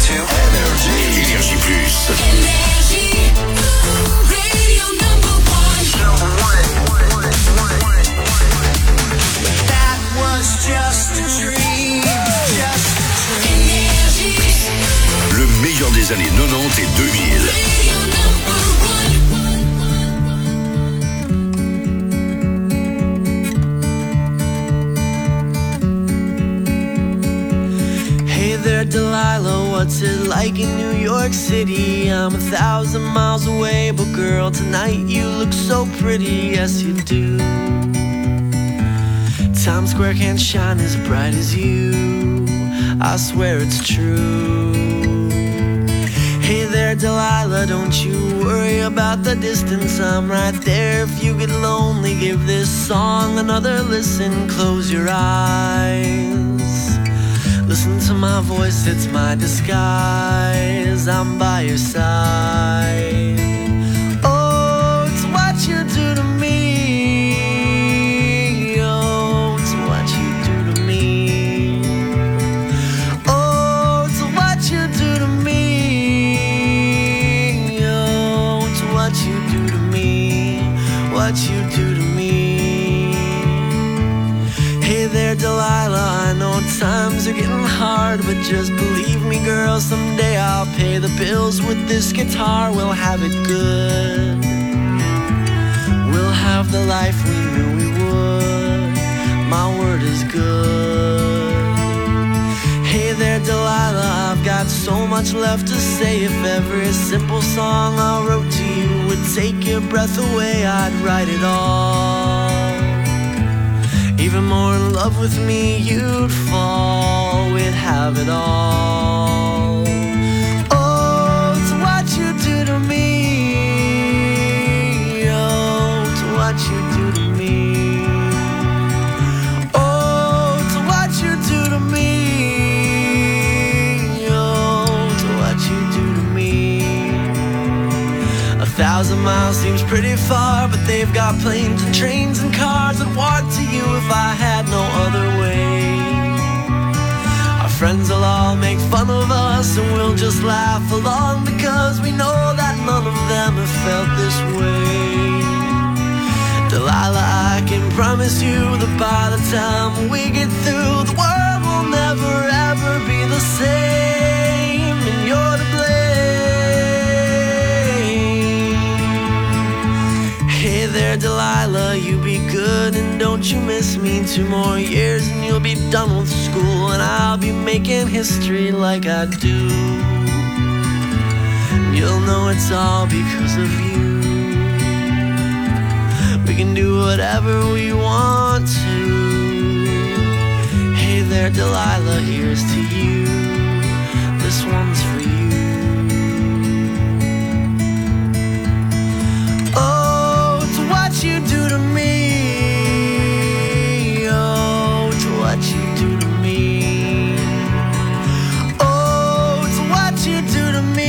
to Énergie Plus. Radio number one. That was just a dream, just a dream. Le meilleur des années 90 et 2000. Hey there, Delilah, what's it like in New York City? I'm 1,000 miles away, but girl, tonight you look so pretty, yes you do. Times Square can't shine as bright as you, I swear it's true. Hey there, Delilah, don't you worry about the distance, I'm right there. If you get lonely, give this song another listen. Close your eyes, listen to my voice, it's my disguise. I'm by your side. Oh, it's what you do to me. Oh, it's what you do to me. Oh, it's what you do to me. Oh, it's what you do to me. What you do to me. Hey there, Delilah, I know times are getting hard, but just believe me, girl, someday I'll pay the bills with this guitar. We'll have it good. We'll have the life we knew we would. My word is good. Hey there, Delilah, I've got so much left to say. If every simple song I wrote to you would take your breath away, I'd write it all. Even more in love with me, you'd fall. We'd have it all. Oh, it's what you do to me. Oh, it's what you do to me. Oh, it's what you do to me. Oh, it's what you do to me. 1,000 miles seems pretty far, but they've got planes and trains and cars. I'd walk to you if I had no other way. Our friends will all make fun of us, and we'll just laugh along, because we know that none of them have felt this way. Delilah, I can promise you that by the time we get through, the world will never ever be the same, and you're to blame. Hey there, Delilah, you be good and don't you miss me. 2 more years and you'll be done with school, and I'll be making history like I do. You'll know it's all because of you. We can do whatever we want to. Hey there, Delilah, here's to you. This one's for you. What you do to me. Oh, it's what you do to me. Oh, it's what you do to me.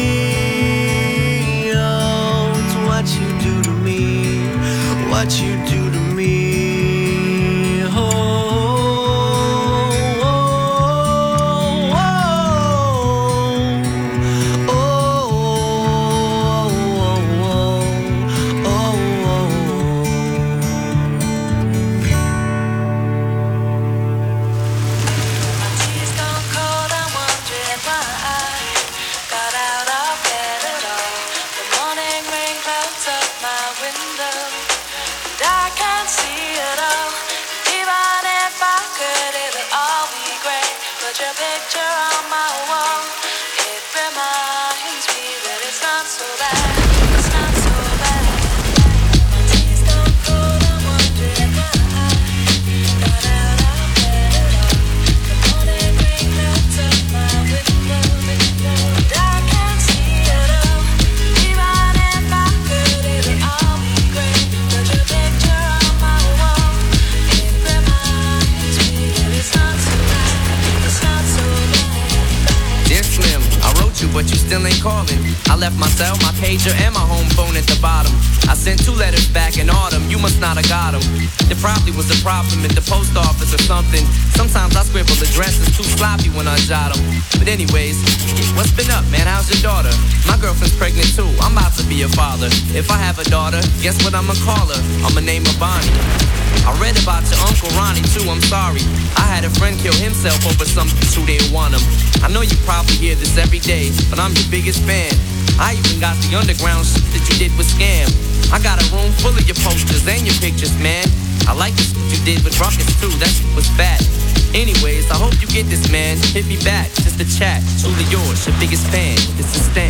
Oh, it's what you do to me. What you do to me. Oh, oh, oh, oh. about you, but you still ain't calling. I left my cell, my pager, and my home phone at the bottom. I sent 2 letters back in autumn, you must not have got them. There probably was a problem at the post office or something. Sometimes I scribble addresses too sloppy when I jot them. But anyways, what's been up, man? How's your daughter? My girlfriend's pregnant too, I'm about to be a father. If I have a daughter, guess what I'ma call her? I'ma name her Bonnie. I read about your Uncle Ronnie too, I'm sorry. I had a friend kill himself over some who didn't want him. I know you probably hear this every day, but I'm your biggest fan. I even got the underground shit that you did with Scam. I got a room full of your posters and your pictures, man. I like the shit you did with Ruckus too, that shit was fat. Anyways, I hope you get this, man. Hit me back, just a chat. Truly yours, your biggest fan. This is Stan.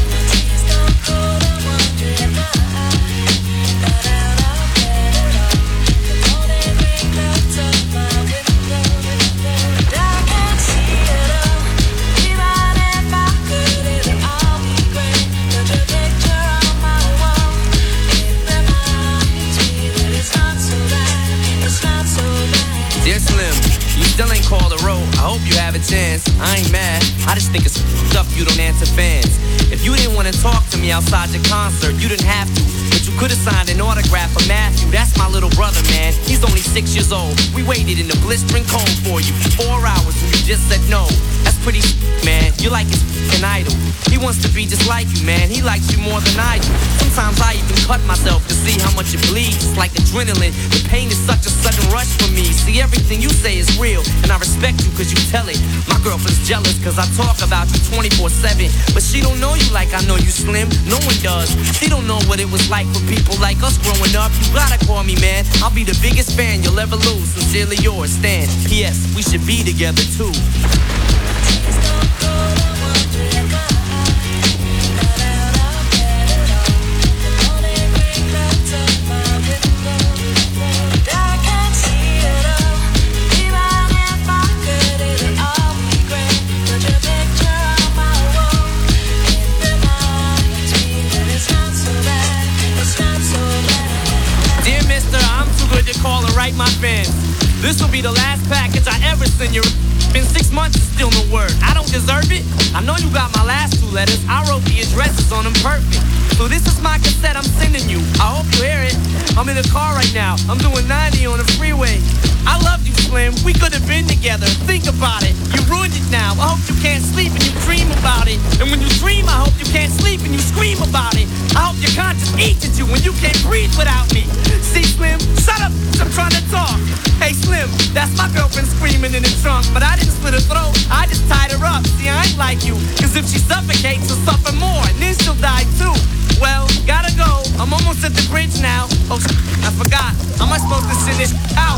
Dear Slim, you still ain't called a row. I hope you have a chance. I ain't mad. I just think it's up you don't answer fans. If you didn't want to talk to me outside your concert, you didn't have to. But you could have signed an autograph for Matthew. That's my little brother, man. He's only 6 years old. We waited in the blistering cold for you for 4 hours and you just said no. That's pretty man. You're like his f***ing idol. He wants to be just like you, man. He likes you more than I do. Sometimes I even cut myself to see how much it bleeds. It's like adrenaline. The pain is such a sudden rush for me. See, everything you say is real, and I respect you cause you tell it. My girlfriend's jealous cause I talk about you 24/7. But she don't know you like I know you, Slim. No one does. She don't know what it was like for people like us growing up. You gotta call me, man. I'll be the biggest fan you'll ever lose. Sincerely yours, Stan. P.S. We should be together too. Call and write my fans. This will be the last package I ever send you. Been 6 months and still no word. I don't deserve it. I know you got my last 2 letters. I wrote the addresses on them perfect. So this is my cassette I'm sending you. I hope you hear it. I'm in the car right now. I'm doing 90 on the freeway. I love you, Slim. We could have been together. Think about it. You ruined it now. I hope you can't sleep and you dream about it. And when you dream, I hope you can't sleep and you scream about it. I hope your conscience eats at you when you can't breathe without me. See, Slim, shut up. I'm trying to talk. Hey, Slim, that's my girlfriend screaming in the trunk. But I didn't slit her throat. I just tied her up. See, I ain't like you. Cause if she suffocates, she'll suffer more. And then she'll die too. Well, gotta go. I'm almost at the bridge now. Oh, I forgot. How am I supposed to send this out?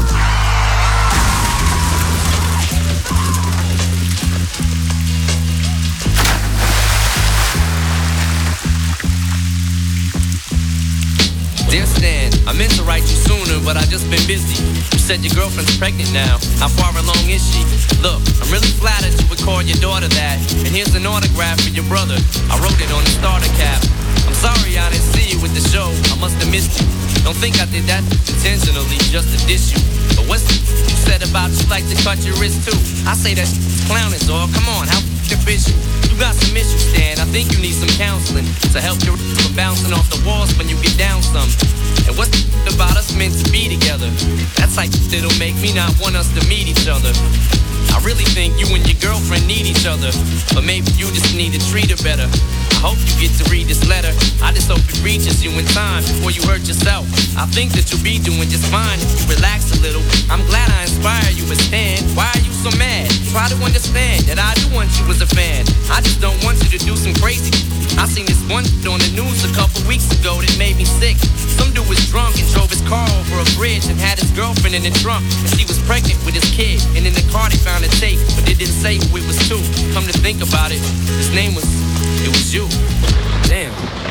Dear Stan, I meant to write you sooner, but I just been busy. You said your girlfriend's pregnant now. How far along is she? Look, I'm really flattered you would call your daughter that. And here's an autograph for your brother. I wrote it on the starter cap. I'm sorry I didn't see you with the show. I must have missed you. Don't think I did that intentionally just to diss you. But what's the you said about you like to cut your wrist too? I say that clowning, dog. Come on, how bitch you? You got some issues, Stan. I think you need some counseling to help you from bouncing off the walls when you get down some. And what's the about us meant to be together? That's like it'll make me not want us to meet each other. I really think you and your girlfriend need each other, but maybe you just need to treat her better. I hope you get to read this letter. I just hope it reaches you in time before you hurt yourself. I think that you'll be doing just fine if you relax a little. I'm glad I inspire you, but Stan, why are you so mad? Try to understand that I do want you as a fan. I just don't want you to do some crazy. I seen this one on the news a couple weeks ago that made me sick. Some dude was drunk and drove his car over a bridge and had his girlfriend in the trunk, and she was pregnant with his kid. And in the car they found a tape, but they didn't say who it was to. Come to think about it, his name was, it was you. Damn.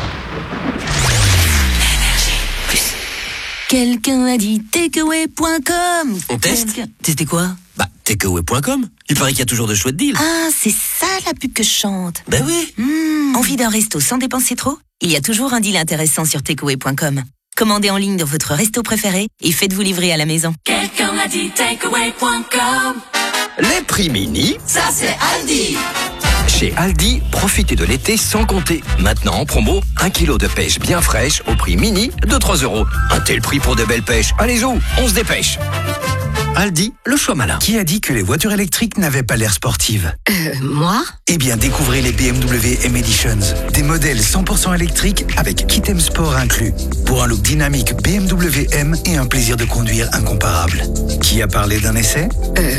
Quelqu'un a dit takeaway.com. On teste? Tester quoi? Bah, takeaway.com. Il paraît qu'il y a toujours de chouettes deals. Ah, c'est ça la pub que je chante. Bah oui. Envie d'un resto sans dépenser trop? Il y a toujours un deal intéressant sur takeaway.com. Commandez en ligne dans votre resto préféré et faites-vous livrer à la maison. Quelqu'un a dit takeaway.com. Les prix mini, Ça c'est Aldi. Chez Aldi, profitez de l'été sans compter. Maintenant en promo, 1 kilo de pêche bien fraîche au prix mini de 3 €. Un tel prix pour de belles pêches. Allez-y, on se dépêche. Aldi, le choix malin. Qui a dit que les voitures électriques n'avaient pas l'air sportives ? Moi ? Eh bien, découvrez les BMW M Editions. Des modèles 100% électriques avec kit M Sport inclus. Pour un look dynamique BMW M et un plaisir de conduire incomparable. Qui a parlé d'un essai ? Moi ?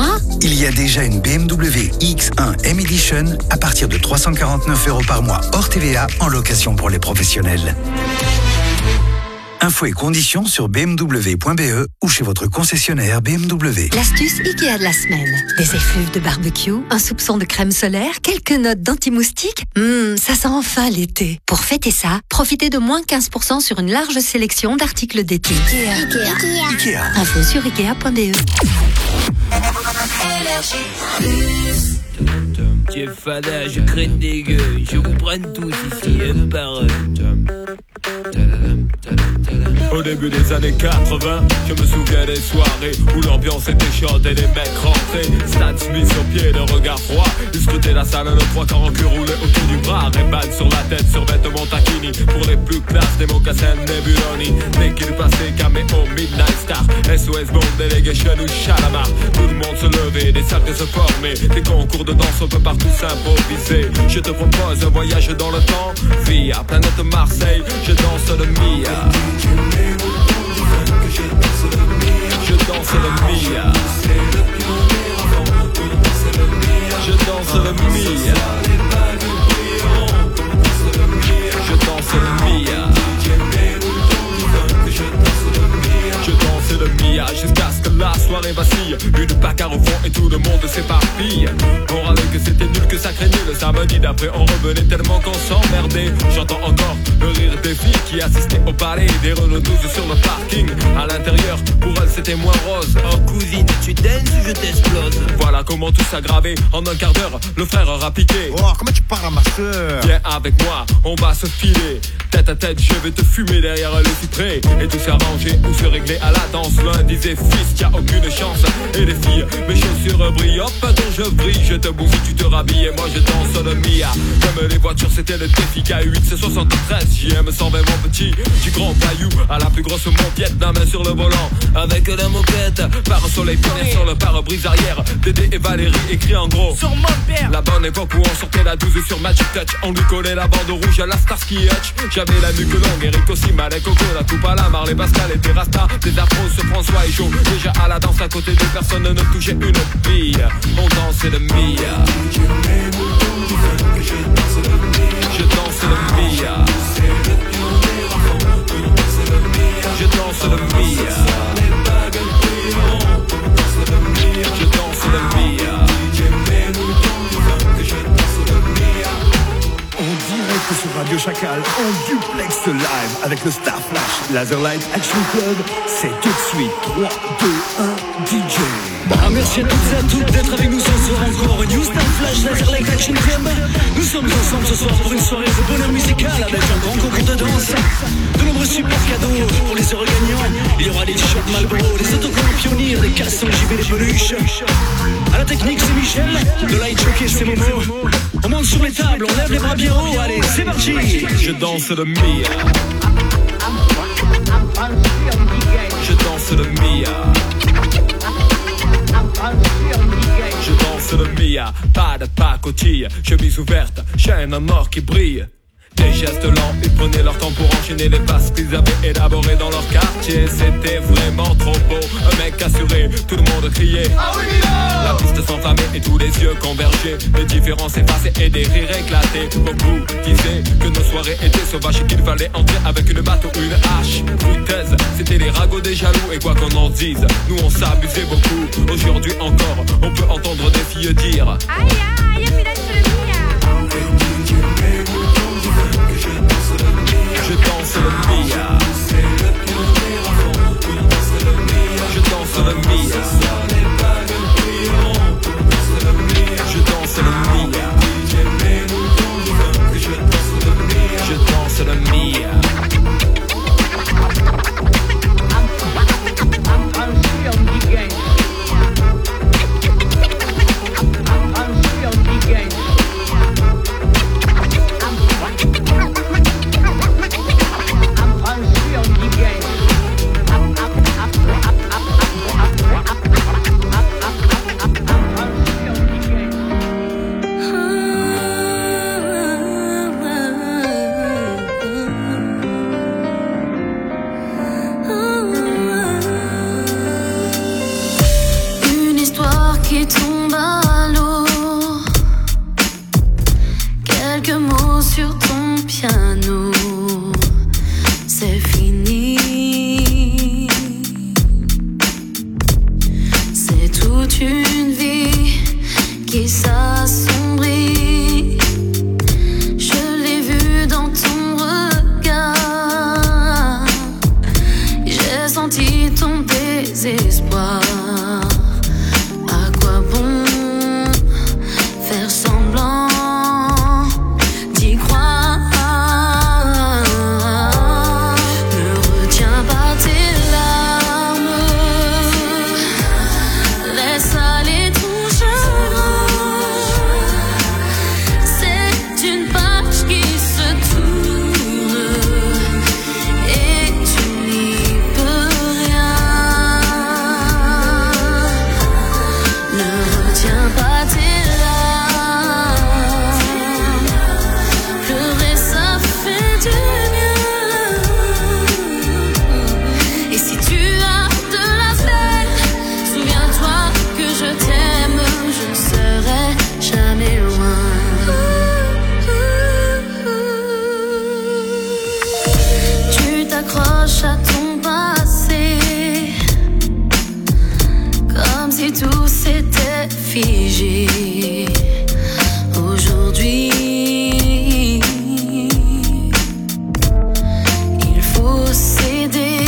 Il y a déjà une BMW X1 M Edition à partir de 349 € par mois hors TVA en location pour les professionnels. Infos et conditions sur bmw.be ou chez votre concessionnaire BMW. L'astuce Ikea de la semaine. Des effluves de barbecue, un soupçon de crème solaire, quelques notes d'anti-moustique. Ça sent enfin l'été. Pour fêter ça, profitez de moins 15% sur une large sélection d'articles d'été. Ikea. Info sur Ikea.be. J'ai fada, je crête des gueux, je vous prenne tous ici, un par un. Au début des années 80, je me souviens des soirées où l'ambiance était chaude et les mecs rentraient. Stan Smith sur pied, le regard froid. Ils scrutaient la salle, le 3 quarts en cul roulé autour du bras. Ray-Ban sur la tête, sur vêtements taquini. Pour les plus classes, des mocassins Nebuloni. Dès qu'il passait, caméo, Midnight Star, SOS Bond, Delegation ou Chalamar. Tout le monde se levait, des cercles se formaient. Des concours de danse, on peut partout s'improviser. Je te propose un voyage dans le temps via planète Marseille, je danse le Mia. Je danse le Mia. Je danse le Mia. Je danse le Mia. Je danse le Mia jusqu'à ce que la soirée vacille. Une bagarre au fond et tout le monde s'éparpille. On râlait que c'était nul, que ça craignait. Le samedi d'après on revenait tellement qu'on s'emmerdait. J'entends encore le rire des filles qui assistaient au ballet. Des Renault 12 sur le parking. À l'intérieur, pour elles c'était moins rose. Oh cousine, tu danses ou je t'explose. Voilà comment tout s'aggravait. En un quart d'heure, le frère aura piqué. Oh, comment tu parles à ma soeur? Viens avec moi, on va se filer. Tête à tête, je vais te fumer derrière le cyprès. Et tout s'arranger ou se régler à la danse. L'un disait fils, y'a aucune chance. Et les filles, mes chaussures brillent. Hop, attends, je brille, je te bousille, tu te rhabilles. Et moi je danse le Mia. Comme les voitures, c'était le défi K8, c'est 73. JM 120, mon petit, du grand caillou à la plus grosse moquette, la main sur le volant. Avec la moquette, par soleil pionnier sur le pare-brise arrière. Dédé et Valérie écrit en gros sur mon père. La bonne époque où on sortait la 12 sur Magic Touch. On lui collait la bande rouge à la Starsky Hutch. J'avais la nuque longue, Eric aussi, Malek Coco, la coupe à la Marley Pascal et des Rasta. Des afros sur François et Joe. Déjà à la danse à côté de personne ne touchait une bille. On dansait le Mia. Je danse le Mia. Je danse le Mia. Je danse le Mia. On direct sur Radio Chacal, en duplex live avec le Star Flash Laser Light Action Club. C'est tout de suite 3, 2, 1, DJ. Merci à toutes et à tous d'être avec nous ce soir encore. New Star Flash Laser Light Action Club. Nous sommes ensemble ce soir pour une soirée de bonheur musical avec un grand concours de danse, de nombreux super cadeaux pour les heureux gagnants. Il y aura des t-shirts Marlboro, des autocollants Pionnier, des cassons JB, des peluches. À la technique c'est Michel, le light jockey c'est Momo. On monte sur les tables, on lève les bras bien haut, allez c'est parti. Je danse le Mia. Je danse le Mia. Je danse le Mia, pas de pacotille, chemise ouverte, chaîne en or qui brille. Des gestes lents, ils prenaient leur temps pour enchaîner les passes qu'ils avaient élaborées dans leur quartier. C'était vraiment trop beau, un mec assuré, tout le monde criait ah oui, la piste s'enflammait et tous les yeux convergeaient. Les différences effacées et des rires éclatés. Beaucoup disaient que nos soirées étaient sauvages et qu'il fallait entrer avec une batte ou une hache. Foutaise, c'était les ragots des jaloux et quoi qu'on en dise, nous on s'amusait beaucoup. Aujourd'hui encore, on peut entendre des filles dire aïe aïe, puis là sur le Mia. Je danse le Mia. Je danse le Mia. Je danse le Mia. Je danse le Mia. I'm Quelques mots sur ton piano, c'est fini. C'est toute une vie qui s'assombrit. Je l'ai vu dans ton regard. J'ai senti ton désespoir. À quoi bon faire semblant d'y croire? Ne retiens pas tes larmes, laisse aller ton chagrin. C'est une page qui se tourne et tu n'y peux rien. Ne retiens pas tes larmes, pleurer ça fait du bien. Et si tu as de la peine, souviens-toi que je t'aime, je ne serai jamais loin. Tu t'accroches à ton passé comme si tout s'était figé. Aujourd'hui, il faut céder,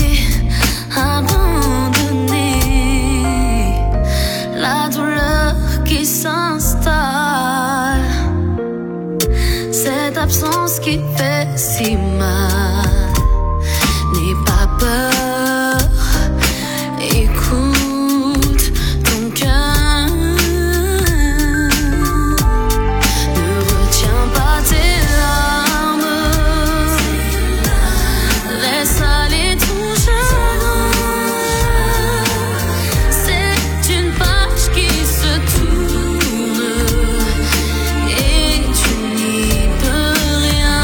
abandonner la douleur qui s'installe, cette absence qui fait si mal. N'aie pas peur, écoute ton cœur. Ne retiens pas tes larmes, laisse aller ton chagrin. C'est une page qui se tourne et tu n'y peux rien.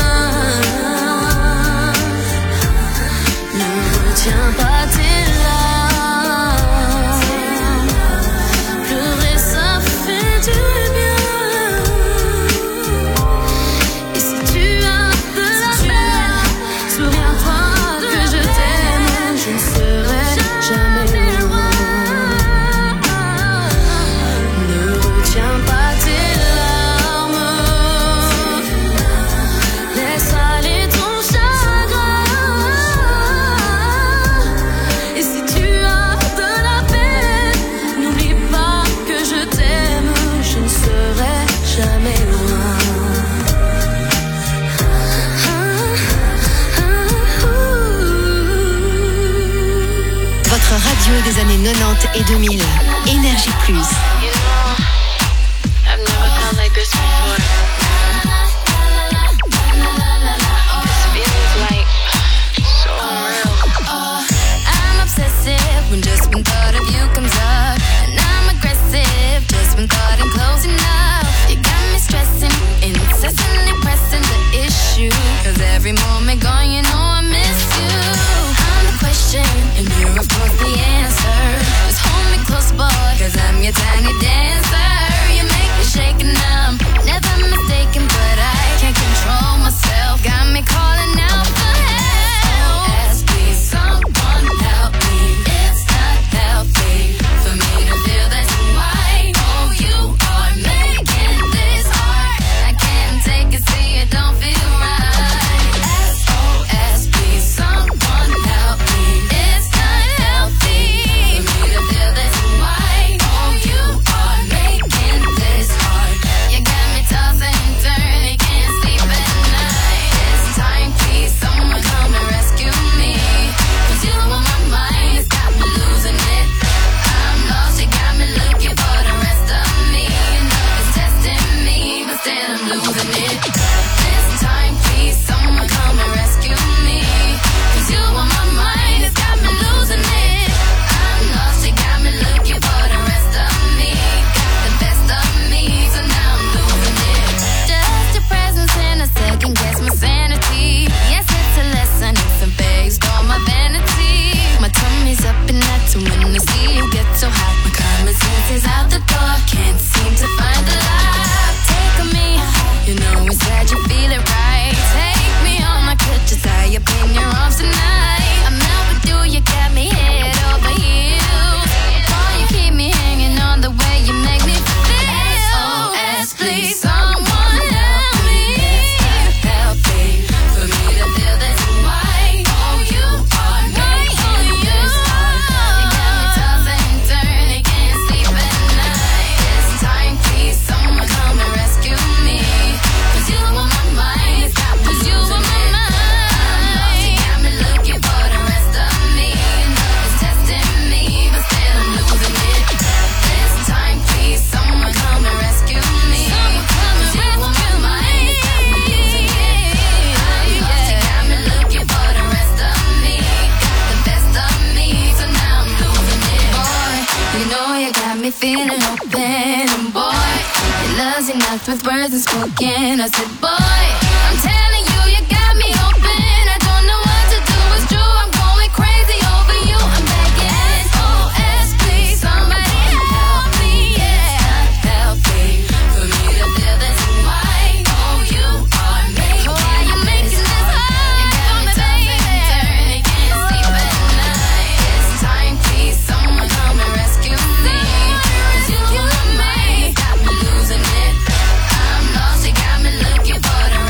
Ne retiens pas tes larmes, pleurer ça fait du bien. Et si tu as de la peine, souviens-toi que je t'aime, je ne serai jamais loin. Ne retiens pas tes larmes, laisse aller ton chagrin. Et si tu as de la peine, n'oublie pas que je t'aime, je ne serai jamais loin. Votre radio des années 90 et 2000. Énergie Plus. I've never felt like this before. This feels like so real. I'm obsessive when just one thought of you comes up, and I'm aggressive just when thought I'm close enough. You got me stressing, incessantly pressing the issue, 'cause every moment gone, you know I miss you. I'm the question, and you're of course the answer. Just hold me close, boy, 'cause I'm your tiny dancer. You make me shake and I'm never mistaken, but I can't control myself. Got me calling out for help. SOS, please, someone help me. It's not healthy for me to feel this way. Oh, you are making this hard. I can't take it, see it don't feel right. SOS, please, someone help me. It's not healthy for me to feel this way. Oh, you are making this hard. You got me tossing and turning, can't sleep at night. This time, please, someone come and rescue me. 'Cause you on my mind, it's got me losing it. I'm lost, you got me looking for the rest of me. And love is testing me, but still I'm losing it. This time, please, someone come and rescue me. 'Cause you on my mind, it's got me losing it. I'm lost, you got me looking for the rest of me. Got the best of me, so now I'm losing it. Just your presence and a second guess my sanity. Yes, it's a lesson, it's a based on my vanity. My tummy's up and that's when I see you get so hot. My common sense is out the door, can't seem to find the light. Take on me, you know it's sad you words unspoken. I said, boy, I'm telling you, you got me open. I don't know what to do, it's true, I'm going crazy over you. I'm begging, SOS, please, somebody help me, yeah, help me. For me to feel this way, oh, you are me. Why you making this hard for me, baby? Can't sleep at night. It's time, please, someone come and rescue me. 'Cause you killing me, got me losing it. I'm lost, you got me looking for the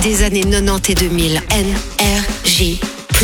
des années 90 et 2000. NRJ+.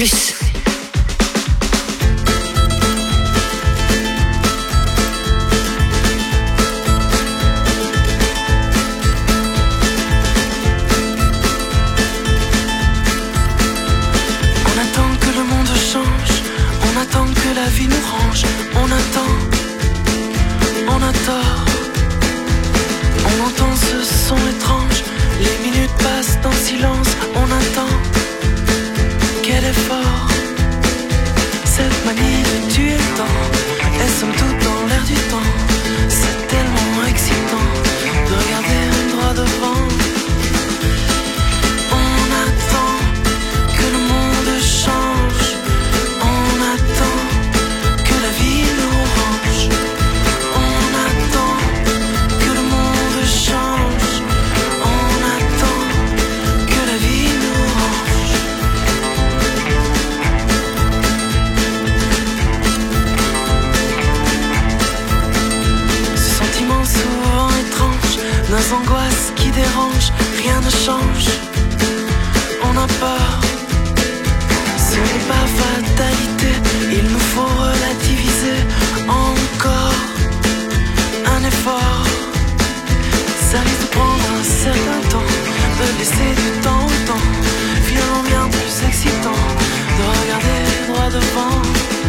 On attend que le monde change, on attend que la vie nous range, on attend, on a tort. On entend ce son étrange, les minutes passent en silence, on attend. Quel effort, cette manie de tuer le temps, et somme toute dans l'air du temps. C'est tellement excitant de regarder droit devant. On attend que le monde change, on attend que la vie nous range. On attend que le monde change, on attend que la vie nous range. Ce sentiment souvent étrange, nos angoisses qui dérangent, rien ne change. On a peur, ce n'est pas fatalité, il nous faut relativiser encore un effort. Ça risque de prendre un certain temps, de laisser du temps au temps, finalement bien plus excitant de regarder droit devant.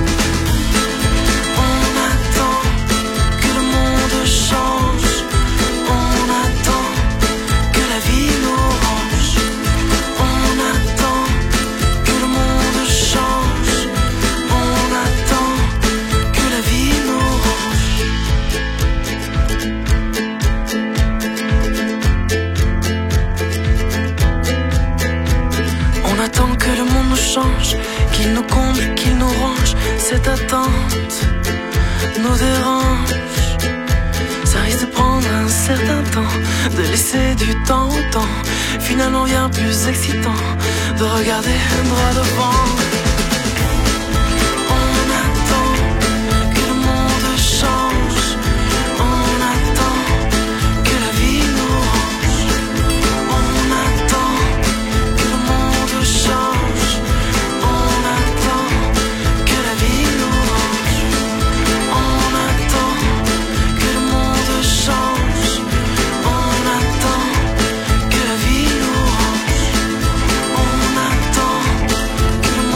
On attend que le monde change, on attend que la vie nous range. On attend que le monde change, on attend que la vie nous range. On attend que le monde nous change, qu'il nous comble, qu'il nous range. Cette attente nous dérange. Ça risque de prendre un certain temps, de laisser du temps au temps, finalement bien plus excitant de regarder droit devant. On attend que le monde change, on attend que la vie nous range. On attend que le monde change, on attend que la vie nous range. On attend que le monde change, on attend que la vie nous range. On attend que le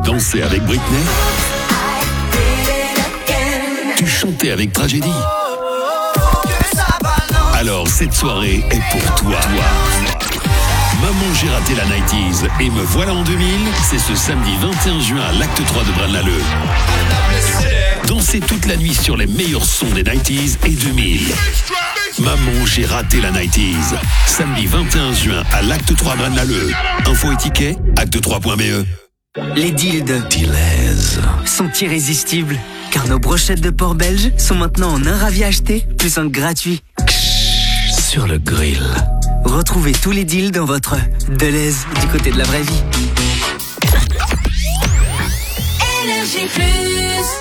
dansais avec Britney? Tu chantais avec Tragédie? Alors cette soirée est pour toi. Maman, j'ai raté la 90s et me voilà en 2000, c'est ce samedi 21 juin à l'Acte 3 de Braine-l'Alleud. Dansez toute la nuit sur les meilleurs sons des 90s et 2000. Maman, j'ai raté la 90s. Samedi 21 juin à l'Acte 3 Braine-l'Alleud. Info et tickets, acte3.be. Les deals de Deleuze sont irrésistibles, car nos brochettes de porc belge sont maintenant en un ravi acheté, plus un gratuit. Sur le grill. Retrouvez tous les deals dans votre Deleuze du côté de la vraie vie. Énergie Plus.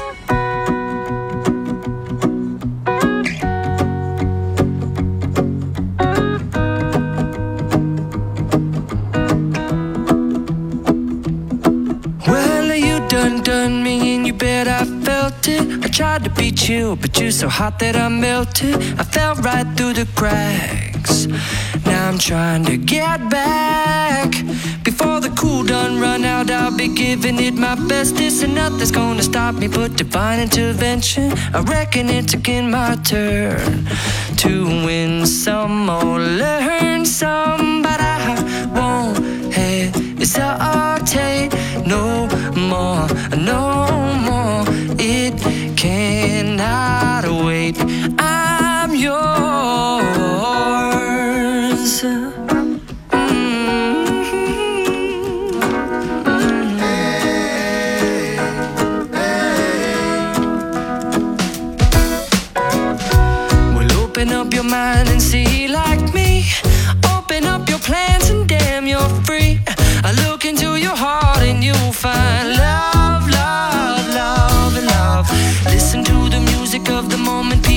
Done me and you bet I felt it. I tried to beat you, but you're so hot that I melted. I fell right through the cracks. Now I'm trying to get back. Before the cool done run out, I'll be giving it my bestest, and nothing's gonna stop me but divine intervention. I reckon it's again my turn to win some or learn some, but I won't hesitate no more, no more. It cannot wait. I'm yours. Well, open up your mind and see like me. Open up your plans and damn, you're free. I look into your heart and you'll find love, love, love, and love. Listen to the music of the moment.